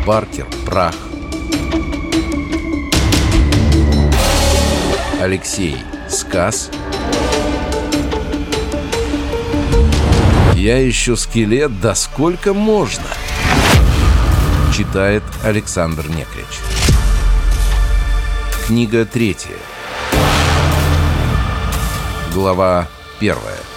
Баркер прах. Алексей сказ. Я еще скелет, да сколько можно? Читает Александр Некрич. Книга 3. Глава 1.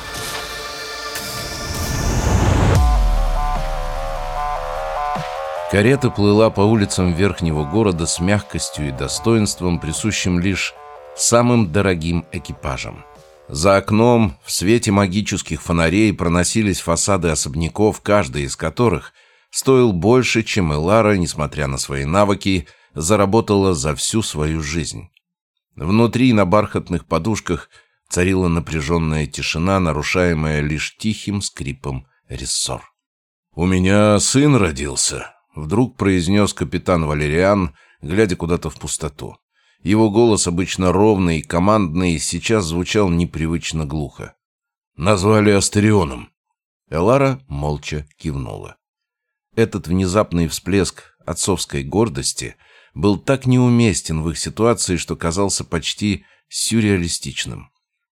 Карета плыла по улицам верхнего города с мягкостью и достоинством, присущим лишь самым дорогим экипажам. За окном в свете магических фонарей проносились фасады особняков, каждый из которых стоил больше, чем Элара, несмотря на свои навыки, заработала за всю свою жизнь. Внутри на бархатных подушках царила напряженная тишина, нарушаемая лишь тихим скрипом рессор. «У меня сын родился», — вдруг произнес капитан Валериан, глядя куда-то в пустоту. Его голос, обычно ровный и командный, сейчас звучал непривычно глухо. «Назвали Астерионом». Элара молча кивнула. Этот внезапный всплеск отцовской гордости был так неуместен в их ситуации, что казался почти сюрреалистичным.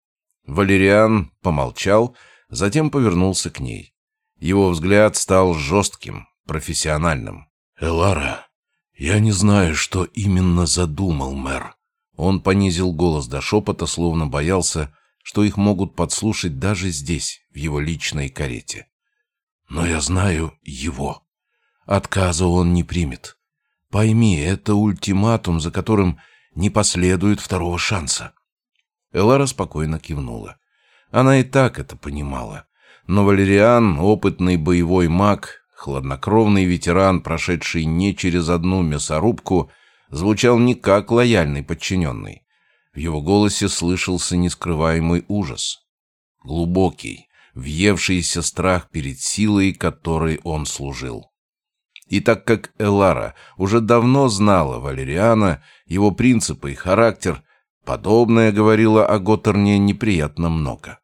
Валериан помолчал, затем повернулся к ней. Его взгляд стал жестким, профессиональным. «Элара, я не знаю, что именно задумал мэр». Он понизил голос до шепота, словно боялся, что их могут подслушать даже здесь, в его личной карете. «Но я знаю его. Отказа он не примет. Пойми, это ультиматум, за которым не последует второго шанса». Элара спокойно кивнула. Она и так это понимала. Но Валериан, опытный боевой маг, хладнокровный ветеран, прошедший не через одну мясорубку, звучал не как лояльный подчиненный. В его голосе слышался нескрываемый ужас. Глубокий, въевшийся страх перед силой, которой он служил. И так как Элара уже давно знала Валериана, его принципы и характер, подобное говорило о Готтерне неприятно много.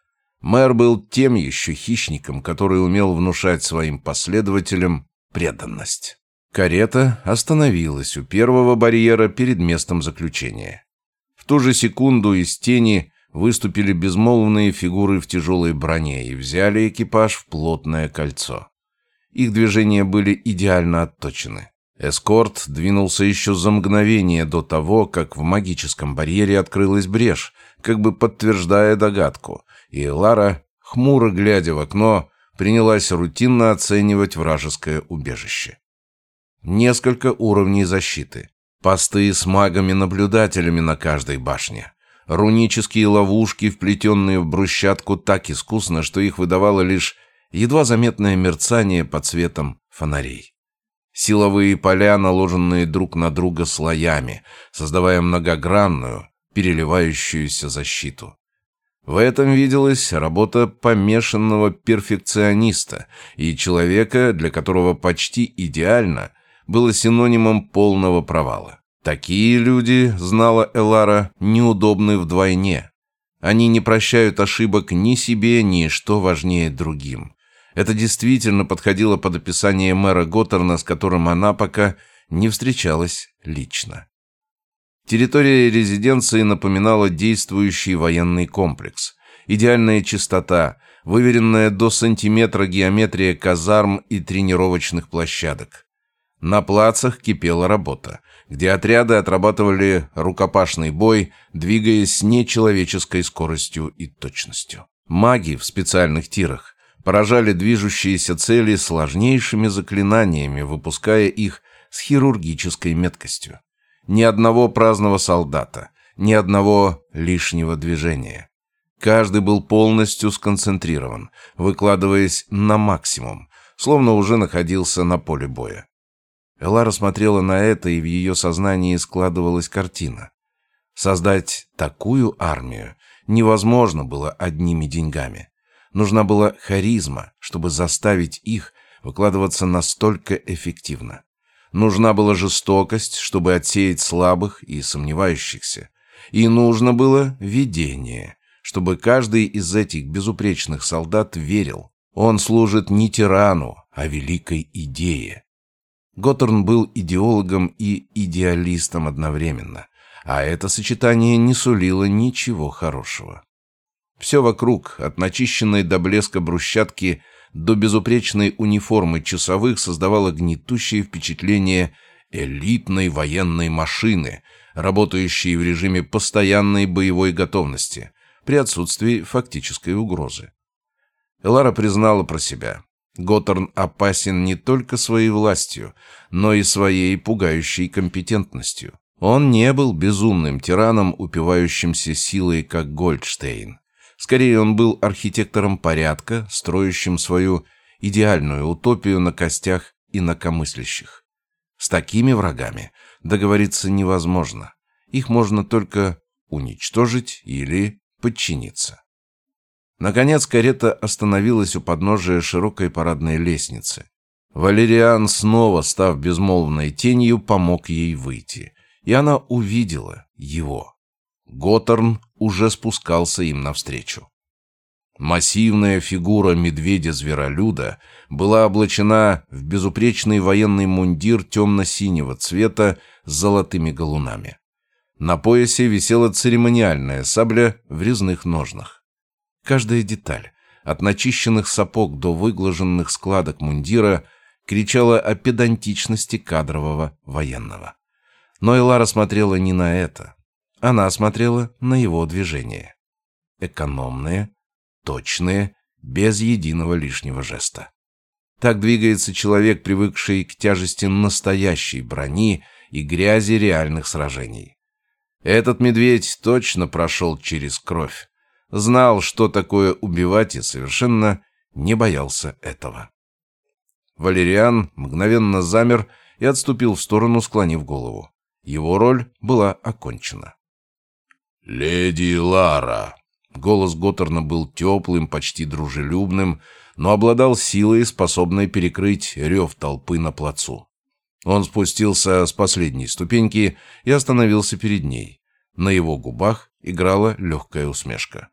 Мэр был тем еще хищником, который умел внушать своим последователям преданность. Карета остановилась у первого барьера перед местом заключения. В ту же секунду из тени выступили безмолвные фигуры в тяжелой броне и взяли экипаж в плотное кольцо. Их движения были идеально отточены. Эскорт двинулся еще за мгновение до того, как в магическом барьере открылась брешь, как бы подтверждая догадку, и Элара, хмуро глядя в окно, принялась рутинно оценивать вражеское убежище. Несколько уровней защиты. Посты с магами-наблюдателями на каждой башне. Рунические ловушки, вплетенные в брусчатку так искусно, что их выдавало лишь едва заметное мерцание под светом фонарей. Силовые поля, наложенные друг на друга слоями, создавая многогранную, переливающуюся защиту. В этом виделась работа помешанного перфекциониста и человека, для которого почти идеально было синонимом полного провала. Такие люди, знала Элара, неудобны вдвойне. Они не прощают ошибок ни себе, ни, что важнее, другим. Это действительно подходило под описание мэра Готтерна, с которым она пока не встречалась лично. Территория резиденции напоминала действующий военный комплекс. Идеальная чистота, выверенная до сантиметра геометрия казарм и тренировочных площадок. На плацах кипела работа, где отряды отрабатывали рукопашный бой, двигаясь с нечеловеческой скоростью и точностью. Маги в специальных тирах поражали движущиеся цели сложнейшими заклинаниями, выпуская их с хирургической меткостью. Ни одного праздного солдата, ни одного лишнего движения. Каждый был полностью сконцентрирован, выкладываясь на максимум, словно уже находился на поле боя. Элара смотрела на это, и в ее сознании складывалась картина. Создать такую армию невозможно было одними деньгами. Нужна была харизма, чтобы заставить их выкладываться настолько эффективно. Нужна была жестокость, чтобы отсеять слабых и сомневающихся. И нужно было видение, чтобы каждый из этих безупречных солдат верил. Он служит не тирану, а великой идее. Готтерн был идеологом и идеалистом одновременно, а это сочетание не сулило ничего хорошего. Все вокруг, от начищенной до блеска брусчатки до безупречной униформы часовых, создавало гнетущее впечатление элитной военной машины, работающей в режиме постоянной боевой готовности, при отсутствии фактической угрозы. Элара признала про себя: Готтерн опасен не только своей властью, но и своей пугающей компетентностью. Он не был безумным тираном, упивающимся силой, как Гольдштейн. Скорее, он был архитектором порядка, строящим свою идеальную утопию на костях инакомыслящих. С такими врагами договориться невозможно. Их можно только уничтожить или подчиниться. Наконец карета остановилась у подножия широкой парадной лестницы. Валериан, снова став безмолвной тенью, помог ей выйти. И она увидела его. Готтерн уже спускался им навстречу. Массивная фигура медведя-зверолюда была облачена в безупречный военный мундир темно-синего цвета с золотыми галунами. На поясе висела церемониальная сабля в резных ножнах. Каждая деталь, от начищенных сапог до выглаженных складок мундира, кричала о педантичности кадрового военного. Но Элара смотрела не на это. Она смотрела на его движения. Экономные, точные, без единого лишнего жеста. Так двигается человек, привыкший к тяжести настоящей брони и грязи реальных сражений. Этот медведь точно прошел через кровь, знал, что такое убивать, и совершенно не боялся этого. Валериан мгновенно замер и отступил в сторону, склонив голову. Его роль была окончена. «Леди Лара!» Голос Готтерна был теплым, почти дружелюбным, но обладал силой, способной перекрыть рев толпы на плацу. Он спустился с последней ступеньки и остановился перед ней. На его губах играла легкая усмешка.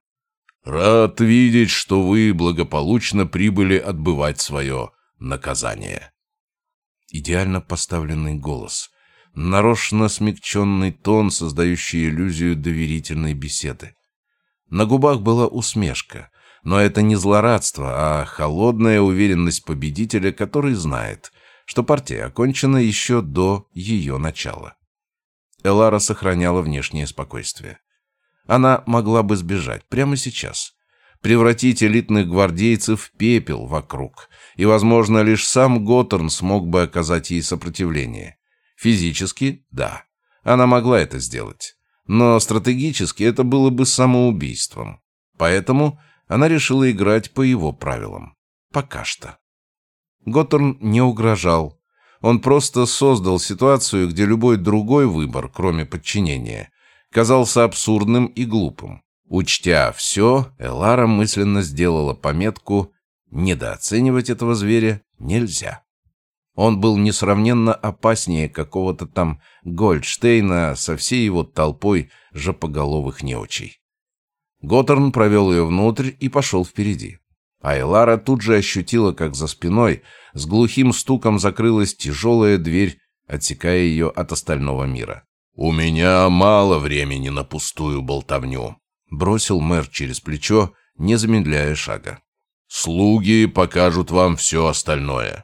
«Рад видеть, что вы благополучно прибыли отбывать свое наказание». Идеально поставленный голос, нарочно смягченный тон, создающий иллюзию доверительной беседы. На губах была усмешка, но это не злорадство, а холодная уверенность победителя, который знает, что партия окончена еще до ее начала. Элара сохраняла внешнее спокойствие. Она могла бы сбежать прямо сейчас, превратить элитных гвардейцев в пепел вокруг, и, возможно, лишь сам Готтерн смог бы оказать ей сопротивление. Физически, да, она могла это сделать, но стратегически это было бы самоубийством. Поэтому она решила играть по его правилам. Пока что. Готтерн не угрожал. Он просто создал ситуацию, где любой другой выбор, кроме подчинения, казался абсурдным и глупым. Учтя все, Элара мысленно сделала пометку: недооценивать этого зверя нельзя. Он был несравненно опаснее какого-то там Гольдштейна со всей его толпой жопоголовых неучей. Готтерн провел ее внутрь и пошел впереди. А Элара тут же ощутила, как за спиной с глухим стуком закрылась тяжелая дверь, отсекая ее от остального мира. «У меня мало времени на пустую болтовню», — бросил мэр через плечо, не замедляя шага. «Слуги покажут вам все остальное».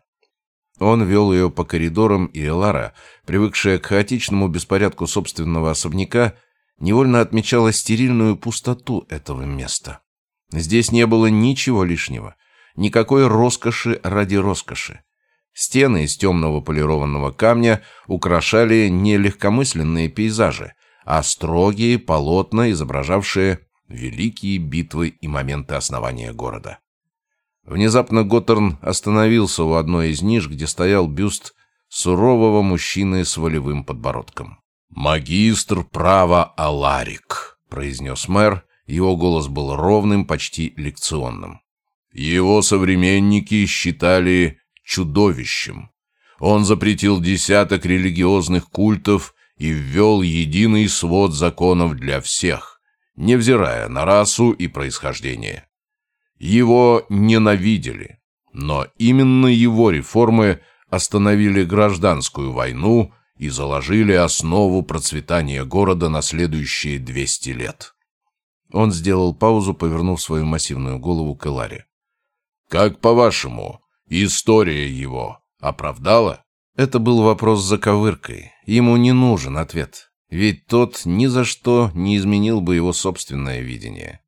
Он вел ее по коридорам, и Элара, привыкшая к хаотичному беспорядку собственного особняка, невольно отмечала стерильную пустоту этого места. Здесь не было ничего лишнего, никакой роскоши ради роскоши. Стены из темного полированного камня украшали не легкомысленные пейзажи, а строгие полотна, изображавшие великие битвы и моменты основания города. Внезапно Готтерн остановился у одной из ниш, где стоял бюст сурового мужчины с волевым подбородком. «Магистр права Аларик», — произнес мэр. Его голос был ровным, почти лекционным. «Его современники считали чудовищем. Он запретил десяток религиозных культов и ввел единый свод законов для всех, невзирая на расу и происхождение. Его ненавидели, но именно его реформы остановили гражданскую войну и заложили основу процветания города на следующие 200 лет. Он сделал паузу, повернув свою массивную голову к Эларе. «Как по-вашему, история его оправдала?» Это был вопрос с заковыркой. Ему не нужен ответ, ведь тот ни за что не изменил бы его собственное видение.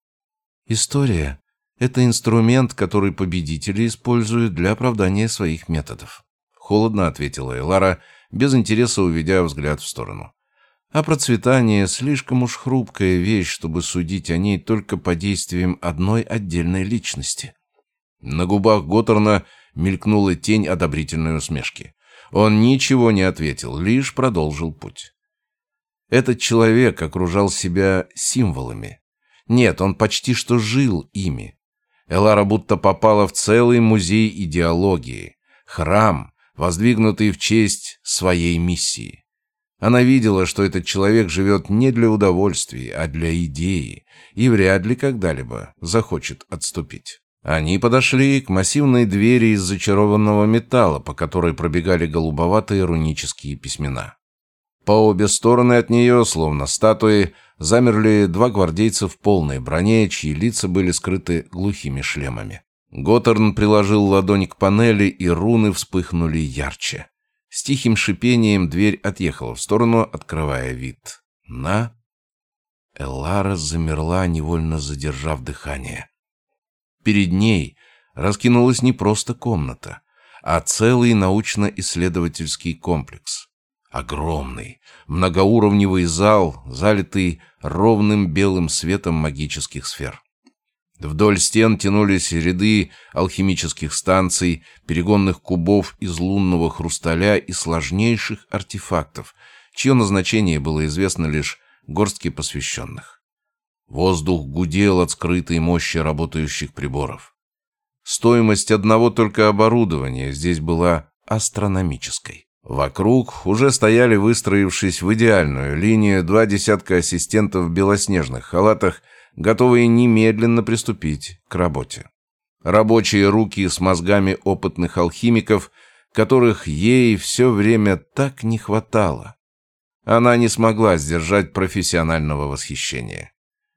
«История — это инструмент, который победители используют для оправдания своих методов», — холодно ответила Элара, без интереса уведя взгляд в сторону. «А процветание — слишком уж хрупкая вещь, чтобы судить о ней только по действиям одной отдельной личности». На губах Готтерна мелькнула тень одобрительной усмешки. Он ничего не ответил, лишь продолжил путь. Этот человек окружал себя символами. Нет, он почти что жил ими. Элара будто попала в целый музей идеологии, храм, воздвигнутый в честь своей миссии. Она видела, что этот человек живет не для удовольствий, а для идеи, и вряд ли когда-либо захочет отступить. Они подошли к массивной двери из зачарованного металла, по которой пробегали голубоватые рунические письмена. По обе стороны от нее, словно статуи, замерли два гвардейца в полной броне, чьи лица были скрыты глухими шлемами. Готтерн приложил ладонь к панели, и руны вспыхнули ярче. С тихим шипением дверь отъехала в сторону, открывая вид на... Элара замерла, невольно задержав дыхание. Перед ней раскинулась не просто комната, а целый научно-исследовательский комплекс. Огромный, многоуровневый зал, залитый ровным белым светом магических сфер. Вдоль стен тянулись ряды алхимических станций, перегонных кубов из лунного хрусталя и сложнейших артефактов, чье назначение было известно лишь горстке посвященных. Воздух гудел от скрытой мощи работающих приборов. Стоимость одного только оборудования здесь была астрономической. Вокруг уже стояли, выстроившись в идеальную линию, 20 ассистентов в белоснежных халатах, готовые немедленно приступить к работе. Рабочие руки с мозгами опытных алхимиков, которых ей все время так не хватало. Она не смогла сдержать профессионального восхищения.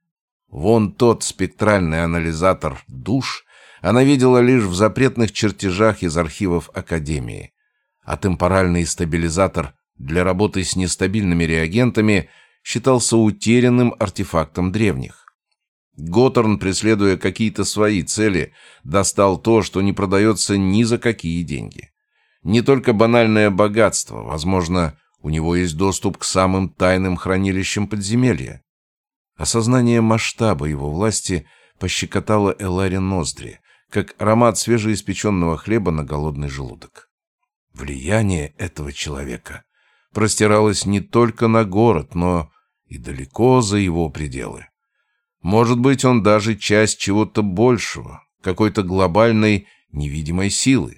Вон тот спектральный анализатор душ она видела лишь в запретных чертежах из архивов Академии, а темпоральный стабилизатор для работы с нестабильными реагентами считался утерянным артефактом древних. Готтерн, преследуя какие-то свои цели, достал то, что не продается ни за какие деньги. Не только банальное богатство, возможно, у него есть доступ к самым тайным хранилищам подземелья. Осознание масштаба его власти пощекотало Эларе ноздри, как аромат свежеиспеченного хлеба на голодный желудок. Влияние этого человека простиралось не только на город, но и далеко за его пределы. Может быть, он даже часть чего-то большего, какой-то глобальной невидимой силы.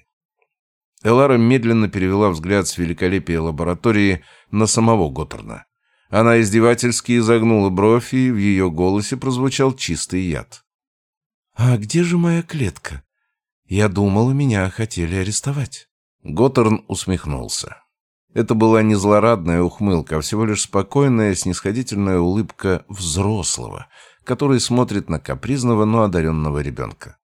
Элара медленно перевела взгляд с великолепия лаборатории на самого Готтерна. Она издевательски изогнула бровь, и в ее голосе прозвучал чистый яд. «А где же моя клетка? Я думала, меня хотели арестовать». Готтерн усмехнулся. Это была не злорадная ухмылка, а всего лишь спокойная, снисходительная улыбка взрослого, который смотрит на капризного, но одаренного ребенка.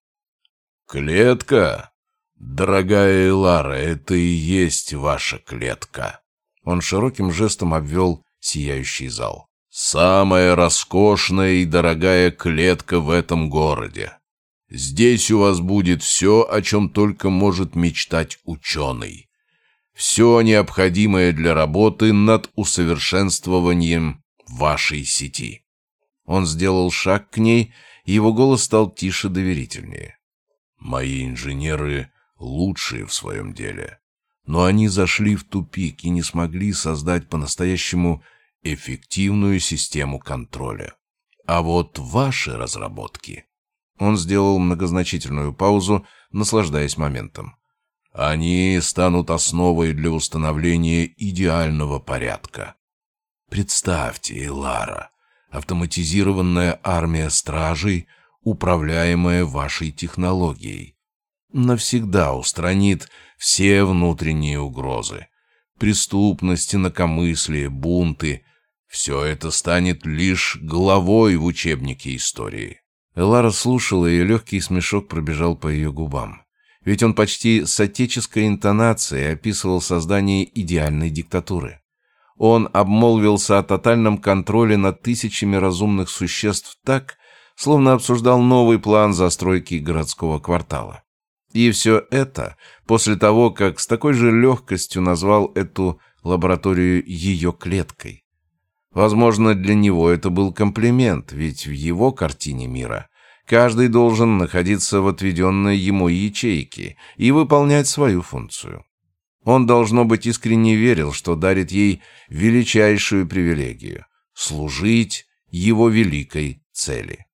«Клетка? Дорогая Элара, это и есть ваша клетка». Он широким жестом обвел сияющий зал. «Самая роскошная и дорогая клетка в этом городе. Здесь у вас будет все, о чем только может мечтать ученый. Все необходимое для работы над усовершенствованием вашей сети». Он сделал шаг к ней, и его голос стал тише, доверительнее. «Мои инженеры лучшие в своем деле, но они зашли в тупик и не смогли создать по-настоящему эффективную систему контроля. А вот ваши разработки...» Он сделал многозначительную паузу, наслаждаясь моментом. «Они станут основой для установления идеального порядка. Представьте, Элара, автоматизированная армия стражей, управляемая вашей технологией, навсегда устранит все внутренние угрозы. Преступность, инакомыслие, бунты — все это станет лишь главой в учебнике истории. Элара слушала, и легкий смешок пробежал по ее губам. Ведь он почти с отеческой интонацией описывал создание идеальной диктатуры. Он обмолвился о тотальном контроле над тысячами разумных существ так, словно обсуждал новый план застройки городского квартала. И все это после того, как с такой же легкостью назвал эту лабораторию ее клеткой. Возможно, для него это был комплимент, ведь в его картине мира каждый должен находиться в отведенной ему ячейке и выполнять свою функцию. Он, должно быть, искренне верил, что дарит ей величайшую привилегию — служить его великой цели.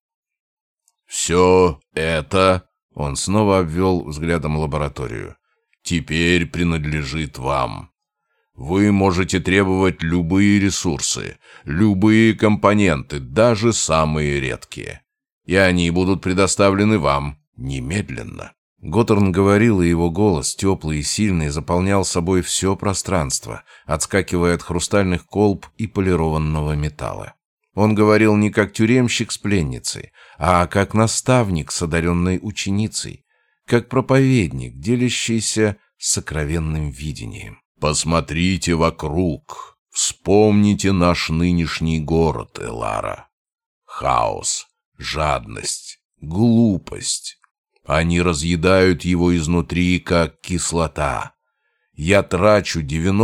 «Все это...» — он снова обвел взглядом лабораторию. «Теперь принадлежит вам. Вы можете требовать любые ресурсы, любые компоненты, даже самые редкие. И они будут предоставлены вам немедленно». Готтерн говорил, и его голос, теплый и сильный, заполнял собой все пространство, отскакивая от хрустальных колб и полированного металла. Он говорил не как тюремщик с пленницей, а как наставник с одаренной ученицей, как проповедник, делящийся сокровенным видением. «Посмотрите вокруг, вспомните наш нынешний город, Элара. Хаос, жадность, глупость. Они разъедают его изнутри, как кислота. Я трачу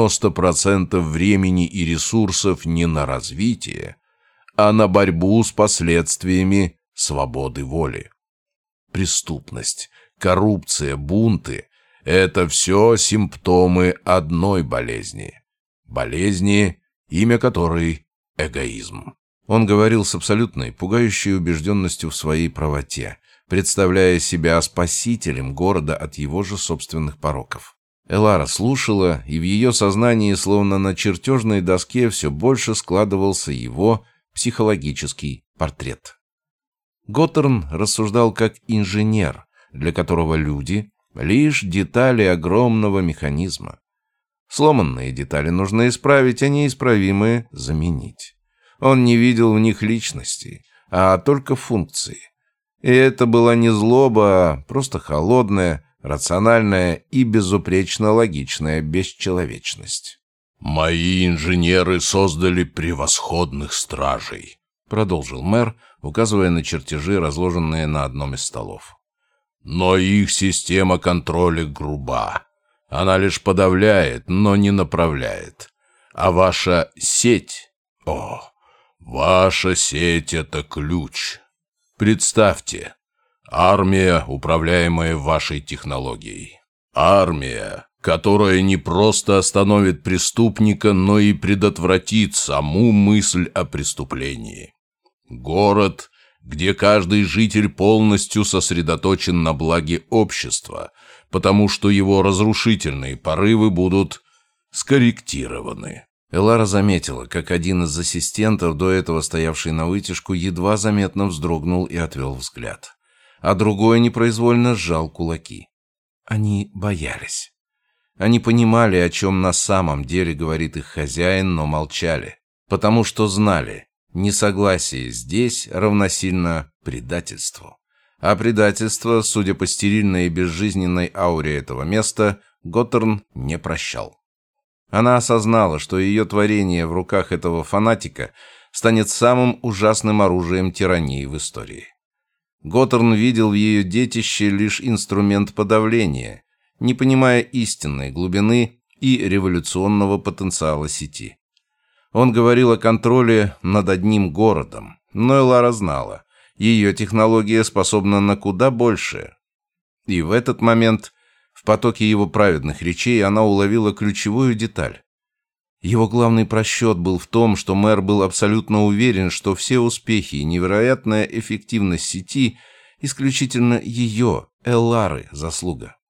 90% времени и ресурсов не на развитие, а на борьбу с последствиями свободы воли. Преступность, коррупция, бунты — это все симптомы одной болезни. Болезни, имя которой — эгоизм». Он говорил с абсолютной, пугающей убежденностью в своей правоте, представляя себя спасителем города от его же собственных пороков. Элара слушала, и в ее сознании, словно на чертежной доске, все больше складывался его психологический портрет. Готтерн рассуждал как инженер, для которого люди — лишь детали огромного механизма. Сломанные детали нужно исправить, а неисправимые — заменить. Он не видел в них личности, а только функции. И это была не злоба, а просто холодная, рациональная и безупречно логичная бесчеловечность. «Мои инженеры создали превосходных стражей», — продолжил мэр, указывая на чертежи, разложенные на одном из столов. «Но их система контроля груба. Она лишь подавляет, но не направляет. А ваша сеть... ваша сеть — это ключ. Представьте, армия, управляемая вашей технологией. Армия, которая не просто остановит преступника, но и предотвратит саму мысль о преступлении. Город, где каждый житель полностью сосредоточен на благе общества, потому что его разрушительные порывы будут скорректированы». Элара заметила, как один из ассистентов, до этого стоявший на вытяжку, едва заметно вздрогнул и отвел взгляд, а другой непроизвольно сжал кулаки. Они боялись. Они понимали, о чем на самом деле говорит их хозяин, но молчали, потому что знали, несогласие здесь равносильно предательству. А предательство, судя по стерильной и безжизненной ауре этого места, Готтерн не прощал. Она осознала, что ее творение в руках этого фанатика станет самым ужасным оружием тирании в истории. Готтерн видел в ее детище лишь инструмент подавления, не понимая истинной глубины и революционного потенциала сети. Он говорил о контроле над одним городом, но Элара знала, ее технология способна на куда большее. И в этот момент в потоке его праведных речей она уловила ключевую деталь. Его главный просчет был в том, что мэр был абсолютно уверен, что все успехи и невероятная эффективность сети исключительно ее, Эллары, заслуга.